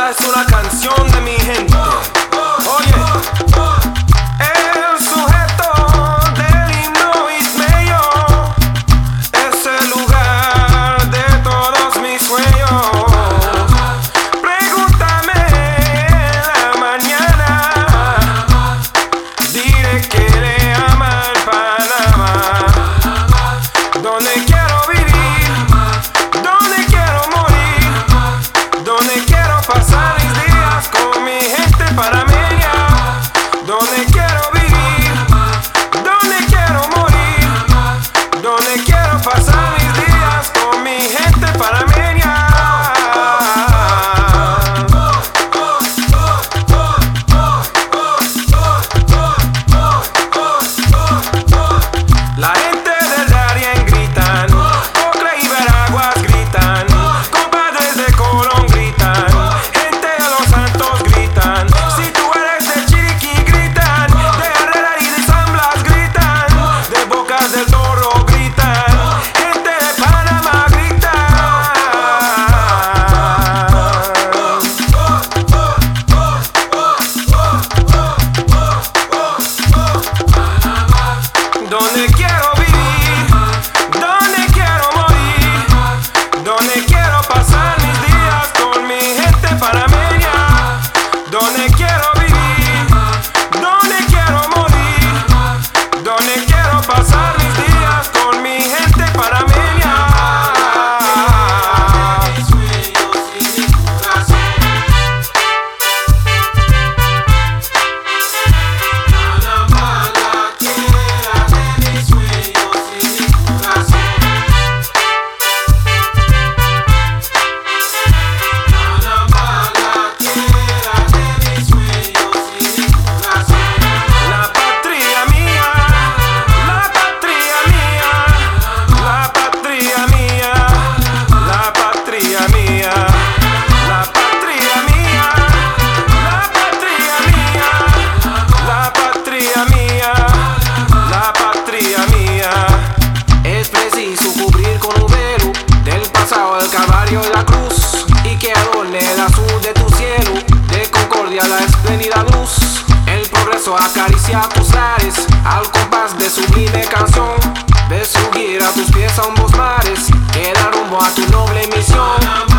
Esta es una canción de mi gente. Oye, el sujeto del himno ismeño es el lugar de todos mis sueños. Pregúntame mañana, diré que le ama el Panamá. Donde quiero vivir, donde quiero morir, donde quiero pasar mis días con mi gente panameña. Donde quiero vivir, donde quiero morir, donde quiero pasar mis días con mi gente panameña. La gente del Darién gritan, Ocre y Veraguas gritan, compadres de Colón gritan, gente de Los Santos gritan, si tú eres de Chiriquí gritan, de Herrera y de San Blas gritan, de Bocas del Toro gritan, gente de Panamá gritan. Donde quiero vivir, donde quiero morir, donde quiero pasar mis días con mi gente panameña. Donde quiero vivir, donde quiero morir, donde quiero pasar mis días con mi gente panameña. Es preciso cubrir con un velo del pasado el Calvario y la cruz, y que adorne el azul de tu cielo, de concordia la espléndida luz. El progreso acaricia tus lares al compás de sublime canción. Ves subir a tus pies a ambos mares que dan rumbo a tu noble misión.